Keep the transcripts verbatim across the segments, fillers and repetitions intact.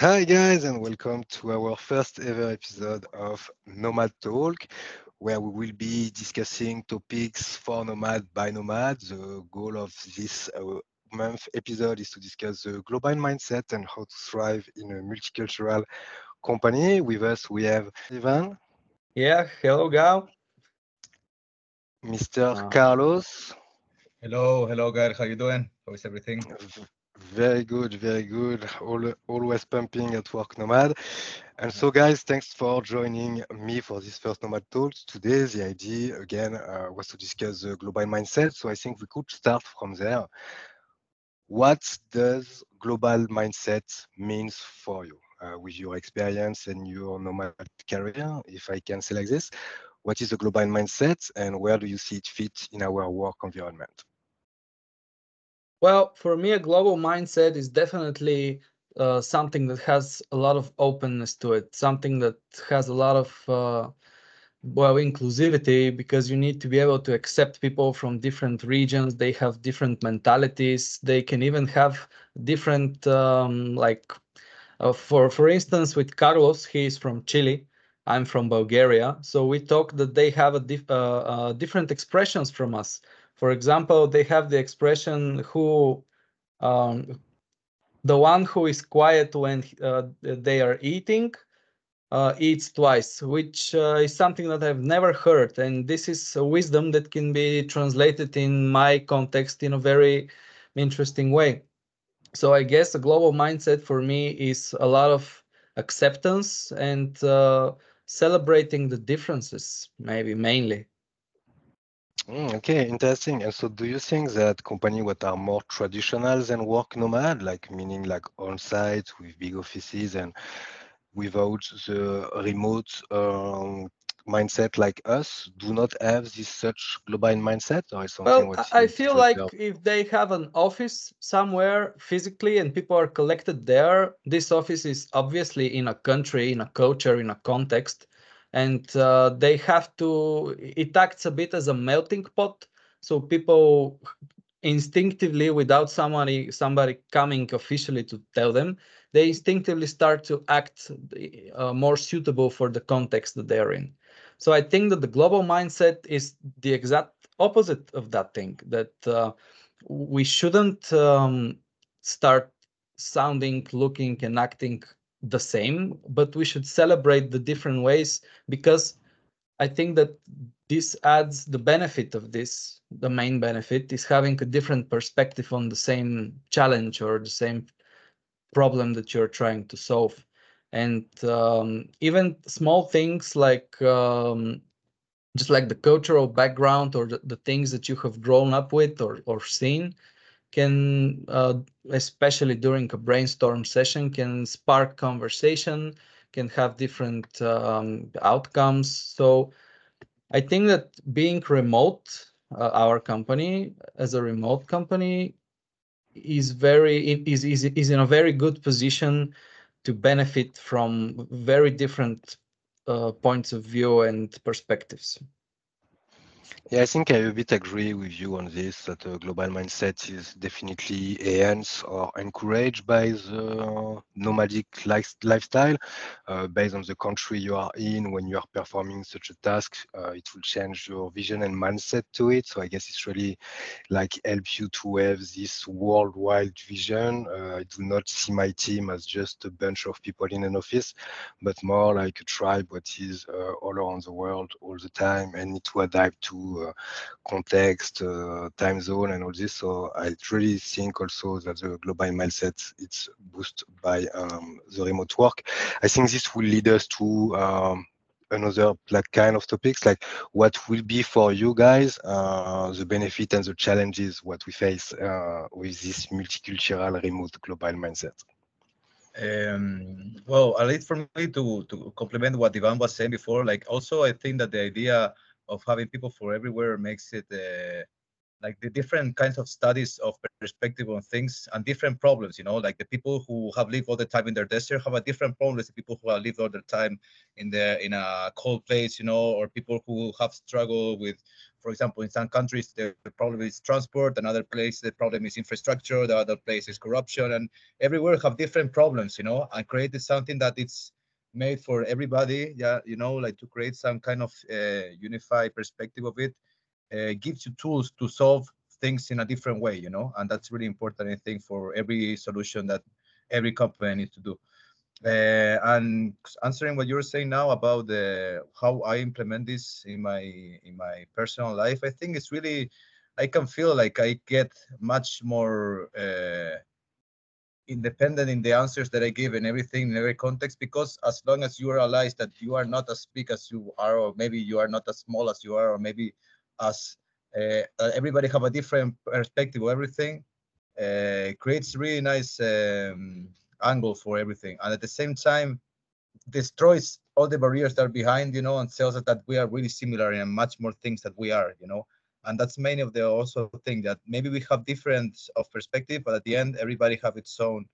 Hi, guys, and welcome to our first ever episode of Nomad Talk, where we will be discussing topics for Nomad by Nomad. The goal of this uh, month episode is to discuss the global mindset and how to thrive in a multicultural company. With us, we have Ivan, Yeah, hello, Gal. mister Uh, Carlos. Hello, hello, guys. How you doing? How is everything? V- Very good, very good. All, always pumping at work, Nomad. And Yeah. so, guys, thanks for joining me for this first Nomad Talks. Today, the idea again uh, was to discuss the global mindset. So, I think we could start from there. What does global mindset means for you, uh, with your experience and your Nomad career? If I can say like this, what is the global mindset, and where do you see it fit in our work environment? well, for me, a global mindset is definitely uh, something that has a lot of openness to it, something that has a lot of, uh, well, inclusivity, because you need to be able to accept people from different regions. They have different mentalities. They can even have different, um, like, uh, for for instance, with Carlos, he is from Chile. I'm from Bulgaria, so we talk that they have a dif- uh, uh, different expressions from us. For example, they have the expression who um, the one who is quiet when uh, they are eating uh, eats twice, which uh, is something that I've never heard, and this is a wisdom that can be translated in my context in a very interesting way. So I guess a global mindset for me is a lot of acceptance and uh, celebrating the differences, maybe mainly. Mm, okay, interesting. And so, do you think that company what are more traditional than work nomad, like meaning like on site with big offices and without the remote um, mindset like us, do not have this such global mindset, or is something Well, what I I is feel like reserved? if they have an office somewhere physically and people are collected there, this office is obviously in a country, in a culture, in a context, and uh, they have to, it acts a bit as a melting pot. So people instinctively, without somebody somebody coming officially to tell them, they instinctively start to act uh, more suitable for the context that they're in. So I think that the global mindset is the exact opposite of that thing, that uh, we shouldn't um, start sounding, looking, and acting the same, but we should celebrate the different ways, because I think that this adds the benefit of this. The main benefit is having a different perspective on the same challenge or the same problem that you're trying to solve. And um, even small things like um, just like the cultural background or the, the things that you have grown up with or, or seen can, uh, especially during a brainstorm session, can spark conversation, can have different um, outcomes. So I think that being remote, uh, our company as a remote company is very is, is is in a very good position to benefit from very different uh, points of view and perspectives. Yeah, I think I a bit agree with you on this, that the global mindset is definitely enhanced or encouraged by the nomadic life, lifestyle. Uh, based on the country you are in, when you are performing such a task, uh, it will change your vision and mindset to it. So I guess it's really like help you to have this worldwide vision. Uh, I do not see my team as just a bunch of people in an office, but more like a tribe what is uh, all around the world all the time and need to adapt to uh, context, uh, time zone, and all this. So I really think also that the global mindset it's boosted by um, the remote work. I think this will lead us to um, another like kind of topics like what will be for you guys uh, the benefit and the challenges what we face uh, with this multicultural remote global mindset. Um, well, at least for me to to complement what Ivan was saying before, like also I think that the idea of having people for everywhere makes it uh, like the different kinds of studies of perspective on things and different problems, you know, like the people who have lived all the time in their desert have a different problem than the people who have lived all the time in the in a cold place, you know, or people who have struggled with, for example, in some countries the problem is transport, another place the problem is infrastructure, the other place is corruption, and everywhere have different problems, you know, and created something that it's made for everybody, yeah, you know, like to create some kind of uh, unified perspective of it, uh, gives you tools to solve things in a different way, you know, and that's really important, I think, for every solution that every company needs to do. Uh, and answering what you're saying now about the how I implement this in my in my personal life, I think it's really, I can feel like I get much more uh, independent in the answers that I give and everything in every context, because as long as you realize that you are not as big as you are, or maybe you are not as small as you are, or maybe as uh, uh, everybody have a different perspective of everything, uh, creates really nice um, angle for everything, and at the same time destroys all the barriers that are behind, you know, and tells us that we are really similar in much more things that we are, you know. And that's many of the also thing that maybe we have different of perspective, but at the end, everybody have its own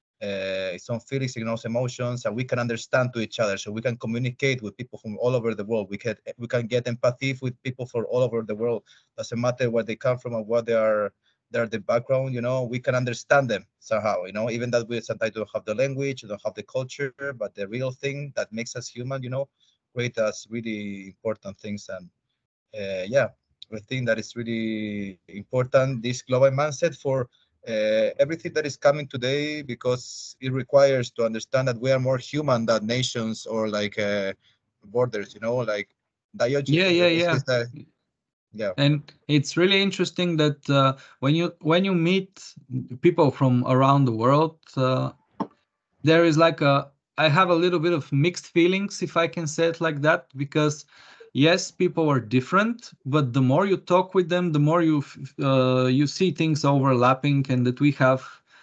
uh, its own feelings, its own emotions, and we can understand to each other. So we can communicate with people from all over the world. We can we can get empathy with people from all over the world. Doesn't matter where they come from and what they are, they're the background. You know, we can understand them somehow. You know, even that we sometimes don't have the language, don't have the culture, but the real thing that makes us human, you know, create us really important things. And uh, yeah, I think that is really important. This global mindset for uh, everything that is coming today, because it requires to understand that we are more human than nations or like uh, borders, you know, like Diogenes Yeah, yeah, is, yeah. is that, yeah. And it's really interesting that uh, when you when you meet people from around the world, uh, there is like a I have a little bit of mixed feelings, if I can say it like that, because yes, people are different, but the more you talk with them, the more you uh, you see things overlapping, and that we have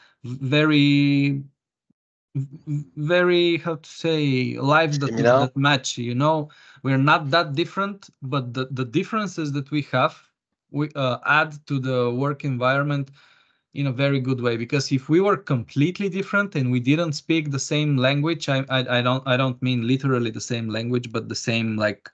very very how to say lives that Similar. that match, you know. We're not that different, but the the differences that we have, we uh, add to the work environment in a very good way. Because if we were completely different and we didn't speak the same language, i i, I don't i don't mean literally the same language, but the same like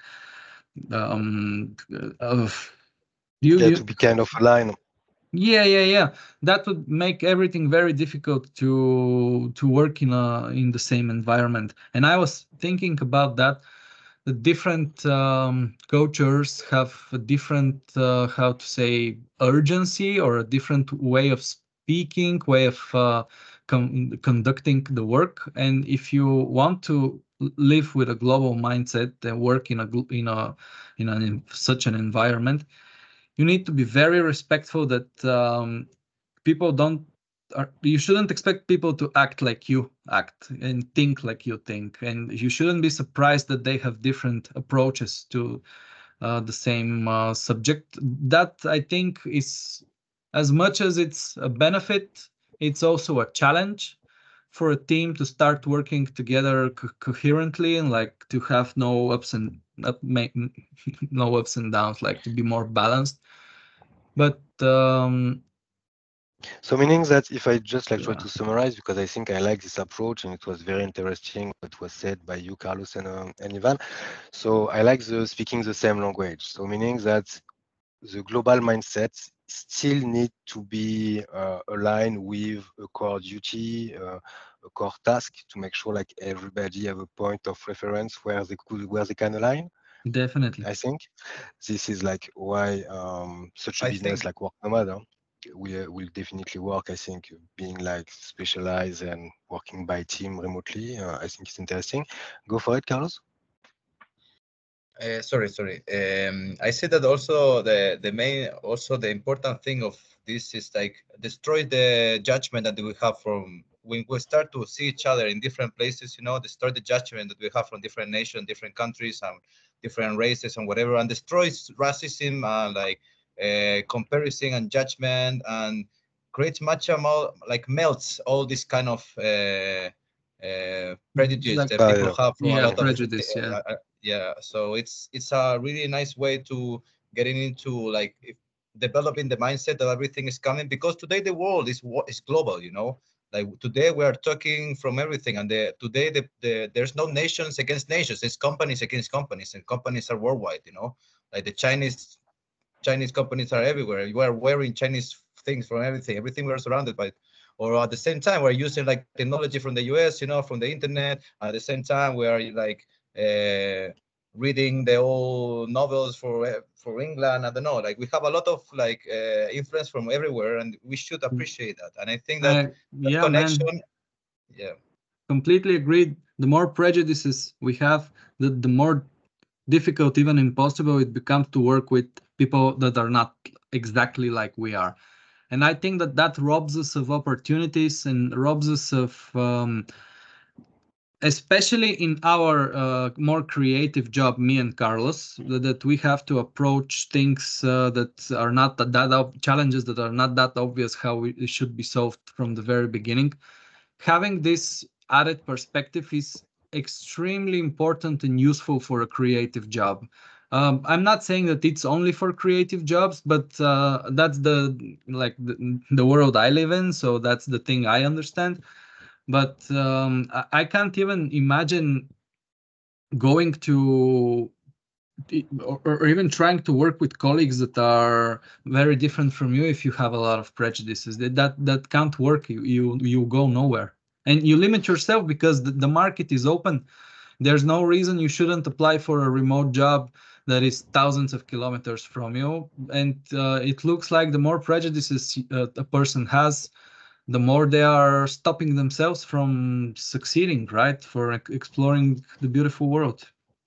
um uh, you Yeah, you to be kind of aligned. yeah, yeah, yeah. That would make everything very difficult to to work in a in the same environment. And I was thinking about that. The different um, cultures have a different, uh, how to say, urgency, or a different way of speaking, way of uh, con conducting the work. And if you want to live with a global mindset and work in a in a in an in such an environment, you need to be very respectful that um, people don't are, you shouldn't expect people to act like you act and think like you think, and you shouldn't be surprised that they have different approaches to uh, the same uh, subject. That, I think, is, as much as it's a benefit, it's also a challenge for a team to start working together co coherently, and like to have no ups and up, no ups and downs, like to be more balanced. But um, So meaning that if I just like try yeah. to summarize, because I think I like this approach and it was very interesting what was said by you, Carlos, and, um, and Ivan. So I like the speaking the same language. So meaning that the global mindset still need to be uh, aligned with a core duty, uh, a core task, to make sure like everybody have a point of reference where they could where they can align. Definitely. I think this is like why um, such a I business think like Work Nomad huh, will will definitely work. I think being like specialized and working by team remotely, uh, I think it's interesting. Go for it, Carlos. Uh, sorry, sorry. Um, I said that also the the main, also the important thing of this is like destroy the judgment that we have from when we start to see each other in different places. You know, destroy the judgment that we have from different nations, different countries, and different races and whatever, and destroys racism and like uh, comparison and judgment, and creates much more like melts all this kind of uh, uh, prejudice Like, that people Barrier. have from a yeah, lot of prejudice, yeah. uh, uh, yeah, so it's it's a really nice way to getting into like if developing the mindset that everything is coming, because today the world is is global, you know. Like today we are talking from everything, and the, today the, the there's no nations against nations. It's companies against companies, and companies are worldwide. You know, like the Chinese Chinese companies are everywhere. You are wearing Chinese things from everything. Everything we're surrounded by. Or at the same time, we're using like technology from the U S, you know, from the internet. At the same time, we are like uh, reading the old novels for for England. I don't know. Like we have a lot of like uh, influence from everywhere, and we should appreciate that. And I think that, Uh, that yeah, connection, man. Yeah, Completely agreed. The more prejudices we have, the the more difficult, even impossible, it becomes to work with people that are not exactly like we are. And I think that that robs us of opportunities and robs us of, um, especially in our uh, more creative job, me and Carlos, that, that we have to approach things uh, that are not that, that ob- challenges that are not that obvious how we, it should be solved from the very beginning. Having this added perspective is extremely important and useful for a creative job. Um, I'm not saying that it's only for creative jobs, but uh, that's the like the, the world I live in, so that's the thing I understand. But um, I, I can't even imagine going to or, or even trying to work with colleagues that are very different from you if you have a lot of prejudices. That that, that can't work. You, you you go nowhere, and you limit yourself because the, the market is open. There's no reason you shouldn't apply for a remote job that is thousands of kilometers from you. And uh, it looks like the more prejudices uh, a person has, the more they are stopping themselves from succeeding, right? For e- exploring the beautiful world.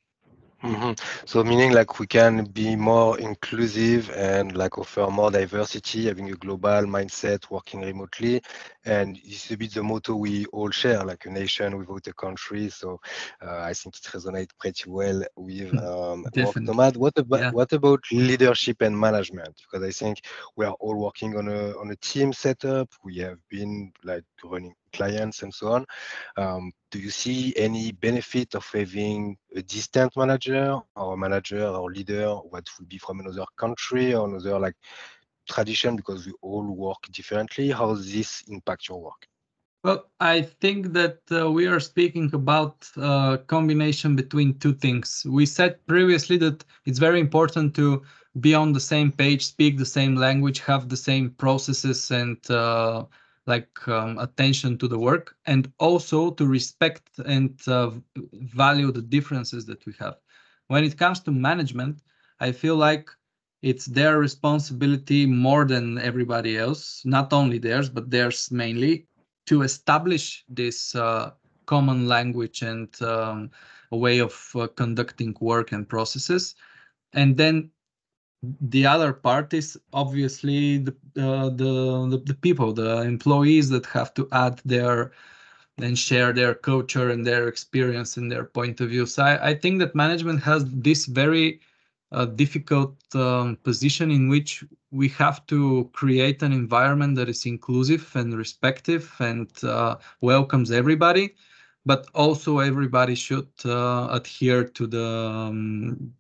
Mhm. So meaning like we can be more inclusive and like offer more diversity, having a global mindset, working remotely, and it's a bit the motto we all share, like a nation without a country. So uh, I think it resonates pretty well with um, Work Definitely. Nomad. What about Yeah. what about leadership and management? Because I think we are all working on a on a team setup. We have been like running clients and so on. Um, do you see any benefit of having a distant manager or a manager or leader what would be from another country or another like tradition, because we all work differently? How does this impact your work? Well, I think that uh, we are speaking about a combination between two things. We said previously that it's very important to be on the same page, speak the same language, have the same processes and uh, like um, attention to the work, and also to respect and uh, value the differences that we have. When it comes to management, I feel like it's their responsibility more than everybody else, not only theirs, but theirs mainly, to establish this uh, common language and um, a way of uh, conducting work and processes. And then the other part is obviously the, uh, the, the the people, the employees that have to add their and share their culture and their experience and their point of view. So I, I think that management has this very uh, difficult um, position in which we have to create an environment that is inclusive and respectful and uh, welcomes everybody, but also everybody should uh, adhere to the um,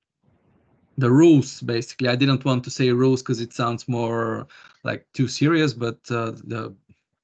the rules. Basically, I didn't want to say rules because it sounds more like too serious, but uh, the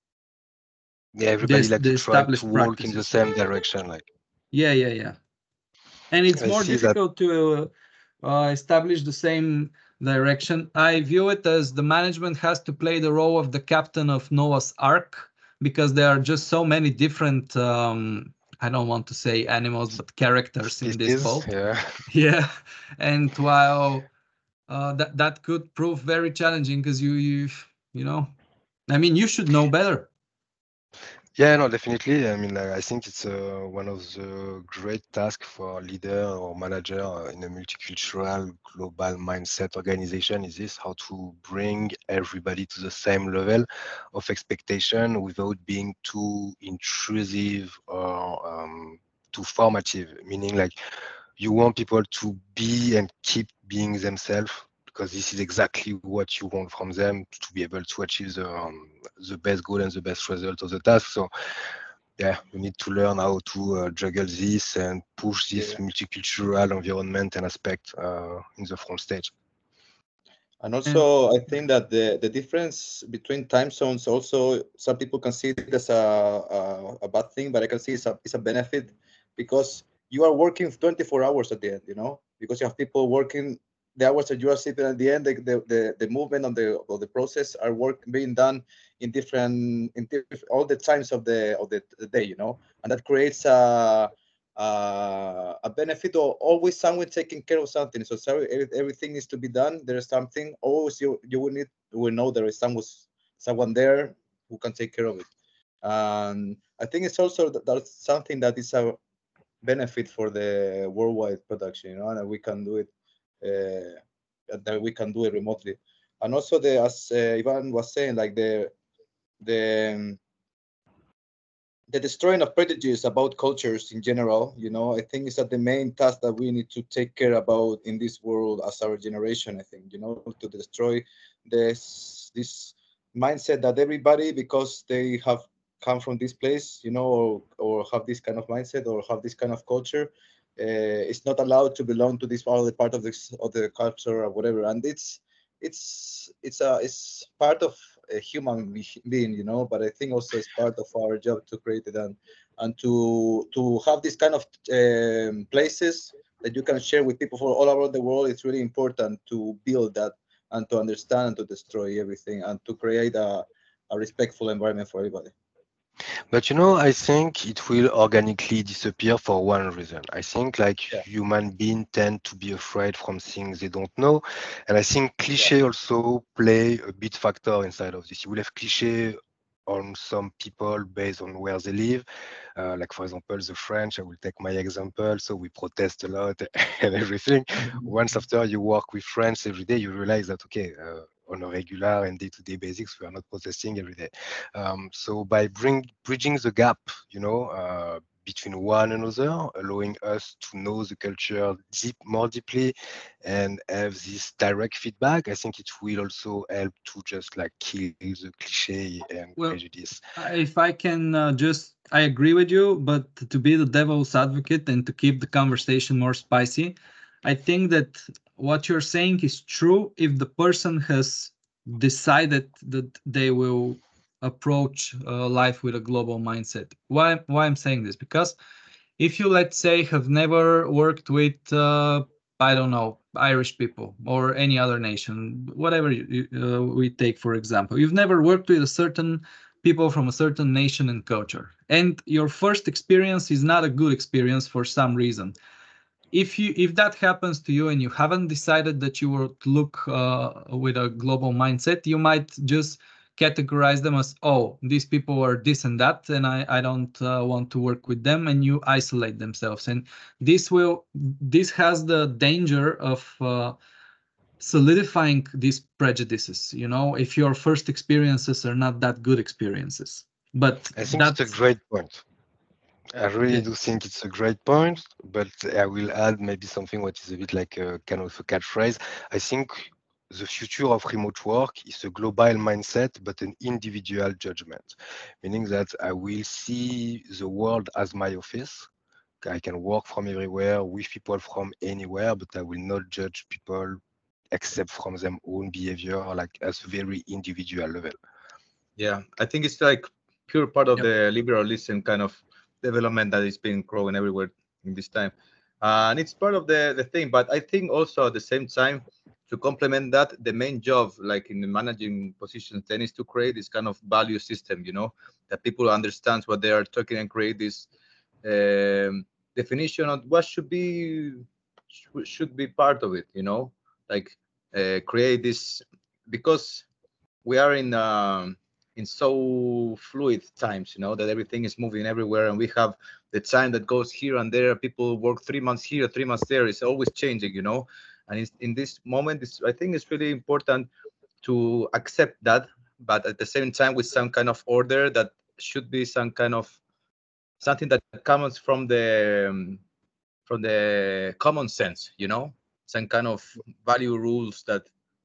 Yeah, everybody this like the to try to established walk in the practices. same direction. Like Yeah, yeah, yeah. And it's I more see that. difficult to uh, establish the same direction. I view it as the management has to play the role of the captain of Noah's Ark, because there are just so many different, um, I don't want to say animals, but characters in this Species, boat. yeah. Yeah. And while uh, that, that could prove very challenging because you, you, you know, I mean, you should know better. Yeah, no, definitely. I mean, like, I think it's uh, one of the great tasks for a leader or manager uh, in a multicultural global mindset organization is this, how to bring everybody to the same level of expectation without being too intrusive or um, too formative, meaning like you want people to be and keep being themselves, because this is exactly what you want from them to be able to achieve the, um, the best goal and the best result of the task. So yeah, you need to learn how to uh, juggle this and push this Yeah. multicultural environment and aspect uh, in the front stage. And also, I think that the, the difference between time zones also, some people can see it as a, a, a bad thing, but I can see it's a, it's a benefit because you are working twenty-four hours at the end, you know, because you have people working the hours that you are sitting at the end, the, the, the, the movement on the of the process are work being done in different, in diff, all the times of the, of the, the day, you know, and that creates a, uh, a benefit or always someone taking care of something. So sorry, every, everything needs to be done. There is something. Always you you will need you will know there is someone someone there who can take care of it. And I think it's also that that's something that is a benefit for the worldwide production. You know, and we can do it. Uh, that we can do it remotely. And also the as uh, Ivan was saying, like the the um, the destroying of prejudice about cultures in general, you know, I think is that the main task that we need to take care about in this world as our generation. I think, you know, to destroy this this mindset that everybody, because they have come from this place, you know, or, or have this kind of mindset or have this kind of culture, uh, it's not allowed to belong to this other part of this of the culture or whatever. And it's it's it's a it's part of a human being, you know, but I think also it's part of our job to create it and and to to have this kind of um, places that you can share with people for all around the world. It's really important to build that and to understand and to destroy everything and to create a, a respectful environment for everybody. But you know, I think it will organically disappear for one reason. I think like Yeah. human beings tend to be afraid from things they don't know. And I think cliché also play a big factor inside of this. You will have cliché on some people based on where they live. Uh, like for example, the French, I will take my example. So we protest a lot and everything. Once after you work with French every day, you realize that, okay, uh, on a regular and day-to-day basis, we are not protesting every day. Um, so by bring, bridging the gap, you know, uh, between one another, allowing us to know the culture deep, more deeply, and have this direct feedback, I think it will also help to just like kill the cliche and Well, prejudice. if I can uh, just, I agree with you, but to be the devil's advocate and to keep the conversation more spicy, I think that what you're saying is true if the person has decided that they will approach uh, life with a global mindset. Why, why I'm saying this? Because if you, let's say, have never worked with, uh, I don't know, Irish people or any other nation, whatever you, uh, we take, for example, you've never worked with a certain people from a certain nation and culture, and your first experience is not a good experience for some reason. If you if that happens to you and you haven't decided that you will look uh, with a global mindset, you might just categorize them as, oh, these people are this and that, and I, I don't uh, want to work with them, and you isolate themselves. And this will this has the danger of uh, solidifying these prejudices, you know, if your first experiences are not that good experiences. But I think it's a that's great point. I really yeah. do think it's a great point, but I will add maybe something what is a bit like a kind of a catchphrase. I think the future of remote work is a global mindset, but an individual judgment, meaning that I will see the world as my office. I can work from everywhere with people from anywhere, but I will not judge people except from their own behavior, like as a very individual level. Yeah, I think it's like pure part of Yep. the liberalism kind of development that is being growing everywhere in this time, and it's part of the the thing. But I think also at the same time, to complement that, the main job, like in the managing positions, then is to create this kind of value system. You know, that people understand what they are talking and create this um, definition of what should be should should be part of it. You know, like uh, create this because we are in. Um, in so fluid times, you know, that everything is moving everywhere, and we have the time that goes here and there. People work three months here, three months there. It's always changing, you know. And it's, in this moment, it's, I think it's really important to accept that, but at the same time with some kind of order that should be some kind of something that comes from the um, from the common sense, you know, some kind of value rules that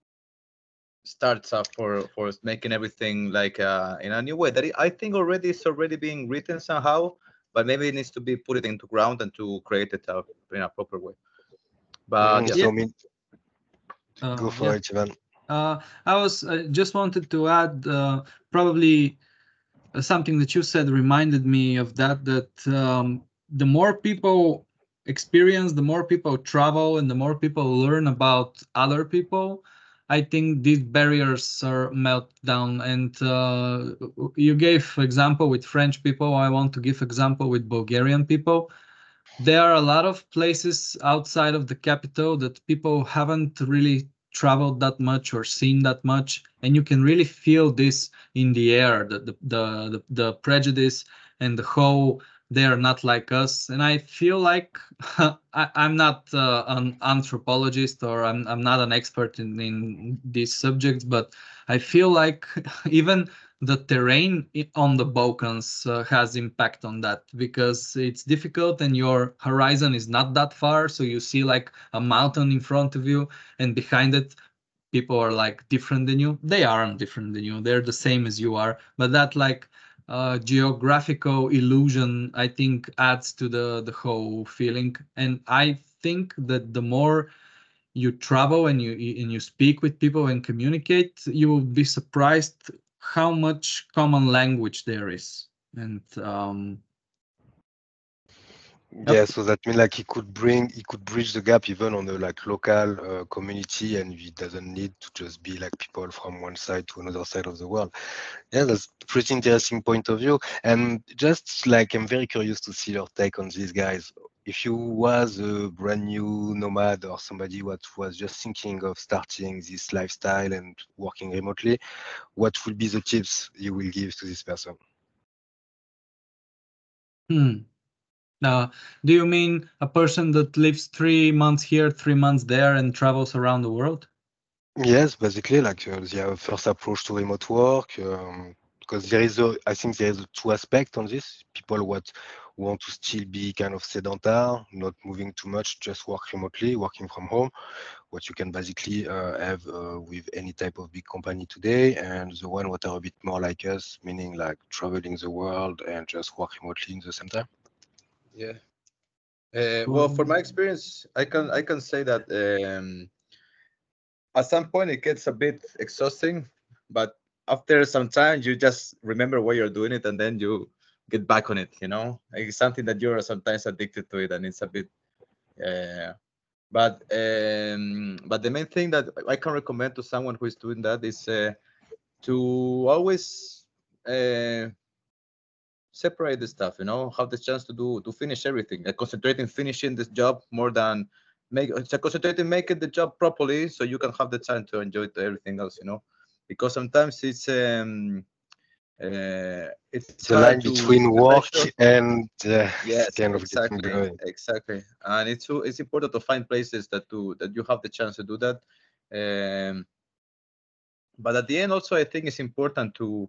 starts up for for making everything like uh, in a new way that it, I think already is already being written somehow, but maybe it needs to be put it into ground and to create it uh, in a proper way. But Mm, yeah, Yeah. so, me, go Uh, for yeah. it, Ivan. Uh, I was uh, just wanted to add uh, probably uh, something that you said reminded me of that, that um, the more people experience, the more people travel, and the more people learn about other people, I think these barriers are melt down. And uh, you gave example with French people. I want to give example with Bulgarian people. There are a lot of places outside of the capital that people haven't really traveled that much or seen that much, and you can really feel this in the air, the the the, the, the prejudice and the whole they're not like us. And I feel like I, I'm not uh, an anthropologist, or I'm I'm not an expert in, in these subjects, but I feel like even the terrain on the Balkans uh, has impact on that, because it's difficult and your horizon is not that far. So you see like a mountain in front of you, and behind it, people are like different than you. They aren't different than you. They're the same as you are. But that like uh, geographical illusion, I think, adds to the the whole feeling. And I think that the more you travel and you and you speak with people and communicate, you will be surprised how much common language there is. And um, Yeah, yep. so that means like he could bring, he could bridge the gap even on the like local uh, community, and he doesn't need to just be like people from one side to another side of the world. Yeah, that's pretty interesting point of view. And just like I'm very curious to see your take on these guys. If you was a brand new nomad or somebody what was just thinking of starting this lifestyle and working remotely, what would be the tips you will give to this person? Hmm. Uh, do you mean a person that lives three months here, three months there, and travels around the world? Yes, basically, like uh, the first approach to remote work, um, because there is a, I think there is a two aspect on this. People what want to still be kind of sedentary, not moving too much, just work remotely, working from home, what you can basically uh, have uh, with any type of big company today, and the one what are a bit more like us, meaning like traveling the world and just work remotely in the same time. Yeah. Uh, well, for my experience, I can I can say that um, at some point it gets a bit exhausting, but after some time you just remember why you're doing it, and then you get back on it. You know, like it's something that you're sometimes addicted to it, and it's a bit. Uh, but um, but the main thing that I can recommend to someone who is doing that is uh, to always uh, separate the stuff. You know, have the chance to do to finish everything. Uh, concentrate in finishing this job more than make. So concentrate in making the job properly, so you can have the time to enjoy everything else. You know, because sometimes it's um uh, it's The hard line to between work measure. and uh, Yes, kind of getting exactly, going. exactly. And it's so- it's important to find places that do that you have the chance to do that. Um, but at the end, also, I think it's important to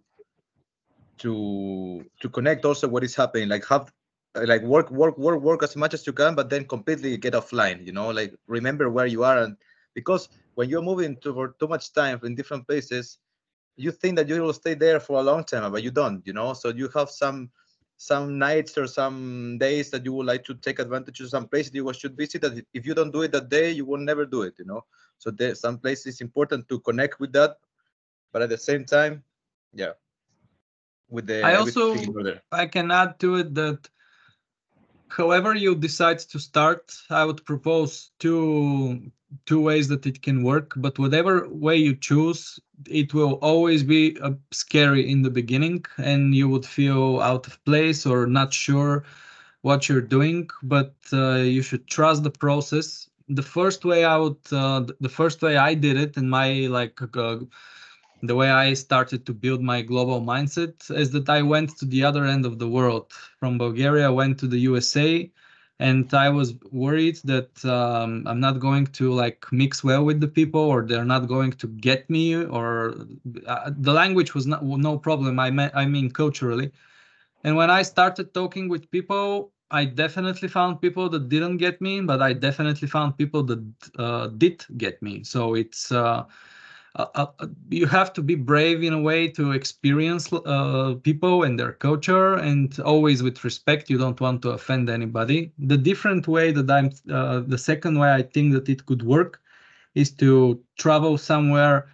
to to connect also what is happening. Like have uh, like work, work, work, work as much as you can, but then completely get offline. You know, like remember where you are, and because when you're moving to for too much time in different places, you think that you will stay there for a long time, but you don't. You know, so you have some some nights or some days that you would like to take advantage of some places you should visit, that if you don't do it that day, you will never do it. You know, so there some places important to connect with that, but at the same time, yeah, with the I everything in also order. I can add to it that however you decide to start, I would propose two two ways that it can work. But whatever way you choose, it will always be uh, scary in the beginning, and you would feel out of place or not sure what you're doing. But uh, you should trust the process. The first way I would, uh, the first way I did it, in my like uh, the way I started to build my global mindset is that I went to the other end of the world. From Bulgaria, I went to the U S A, and I was worried that um, I'm not going to like mix well with the people, or they're not going to get me, or uh, the language was not no problem. I mean, I mean culturally. And when I started talking with people, I definitely found people that didn't get me, but I definitely found people that uh, did get me. So it's uh, uh, uh, you have to be brave in a way to experience uh, people and their culture, and always with respect. You don't want to offend anybody. The different way that I'm, uh, the second way I think that it could work is to travel somewhere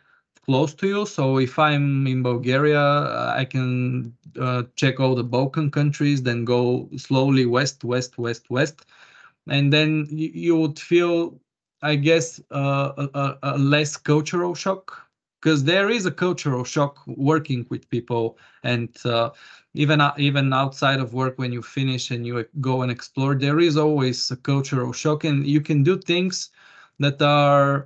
close to you. So if I'm in Bulgaria, I can uh, check all the Balkan countries, then go slowly west, west, west, west, and then you, you would feel, I guess, uh, a, a, a less cultural shock, because there is a cultural shock working with people, and uh, even uh, even outside of work, when you finish and you go and explore, there is always a cultural shock, and you can do things that are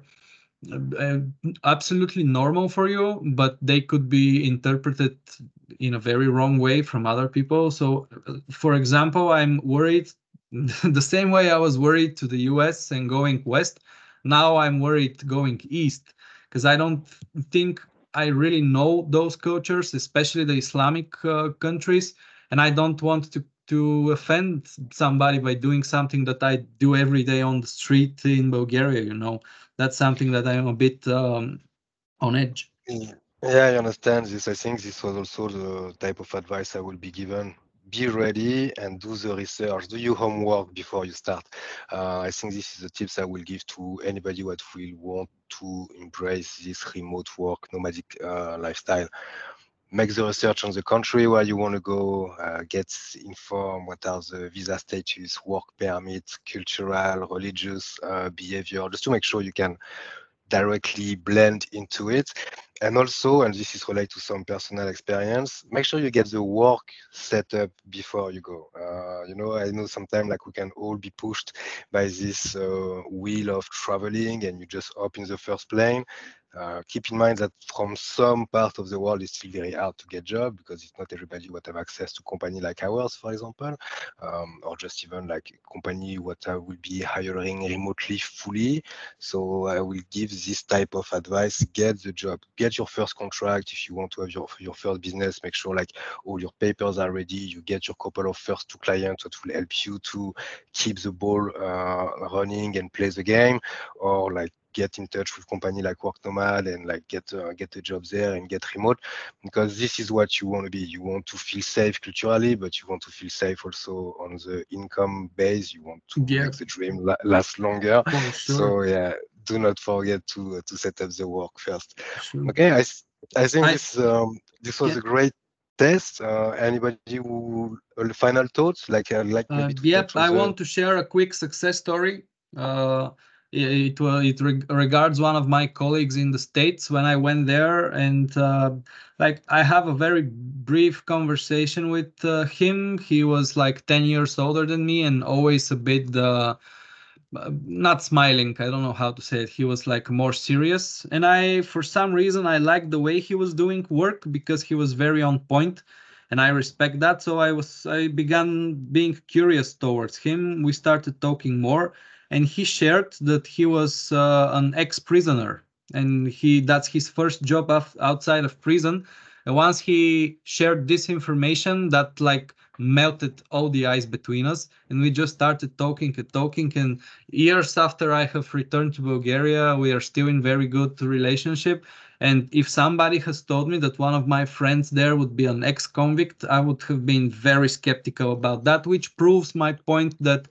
uh, absolutely normal for you, but they could be interpreted in a very wrong way from other people. So, uh, for example, I'm worried the same way I was worried to the U S and going west. Now I'm worried going east, because I don't think I really know those cultures, especially the Islamic uh, countries, and I don't want to to offend somebody by doing something that I do every day on the street in Bulgaria. You know, that's something that I'm a bit um, on edge. Yeah, I understand this. I think this was also the type of advice I will be given. Be ready and do the research, do your homework before you start. Uh, I think this is the tips I will give to anybody what will want to embrace this remote work, nomadic uh, lifestyle. Make the research on the country where you want to go, uh, get informed what are the visa status, work permits, cultural, religious uh, behavior, just to make sure you can directly blend into it. And also, and this is related to some personal experience, make sure you get the work set up before you go. Uh, you know, I know sometimes like we can all be pushed by this uh, wheel of traveling and you just hop in the first plane. Uh, keep in mind that from some part of the world, it's still very hard to get job because it's not everybody would have access to company like ours, for example, um, or just even like company what I will be hiring remotely fully. So I will give this type of advice: get the job, get your first contract. If you want to have your your first business, make sure like all your papers are ready. You get your couple of first two clients that will help you to keep the ball uh, running and play the game, or like get in touch with company like Work Nomad and like get uh, get a job there and get remote, because this is what you want to be. You want to feel safe culturally, but you want to feel safe also on the income base. You want to Yeah. make the dream la- last longer. For sure. So yeah, do not forget to to set up the work first. Sure. Okay, I I think I- this um, this was Yeah. a great test. Uh, anybody who uh, final thoughts like uh, like Uh, maybe to yep, touch on I the want to share a quick success story. Uh, it it, wa- it reg- regards one of my colleagues in the States when I went there, and uh, like I have a very brief conversation with uh, him. He was like ten years older than me and always a bit uh, uh, not smiling. I don't know how to say it. He was like more serious, and I, for some reason, I liked the way he was doing work because he was very on point, and I respect that. So I was, I began being curious towards him. We started talking more, and he shared that he was uh, an ex-prisoner, and he that's his first job af- outside of prison. And once he shared this information, that like melted all the ice between us, and we just started talking and talking. And years after I have returned to Bulgaria, we are still in very good relationship. And if somebody has told me that one of my friends there would be an ex-convict, I would have been very skeptical about that, which proves my point that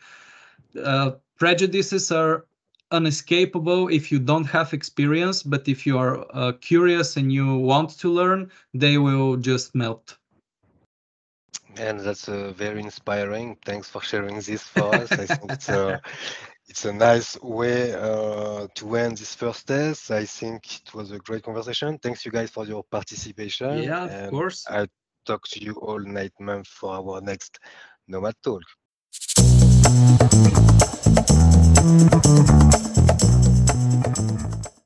uh, prejudices are unescapable if you don't have experience, but if you are uh, curious and you want to learn, they will just melt. And that's uh, very inspiring. Thanks for sharing this for us. I think it's a it's a nice way uh, to end this first test. I think it was a great conversation. Thanks you guys for your participation. Yeah, of And course. I'll talk to you all next month for our next Nomad Talk.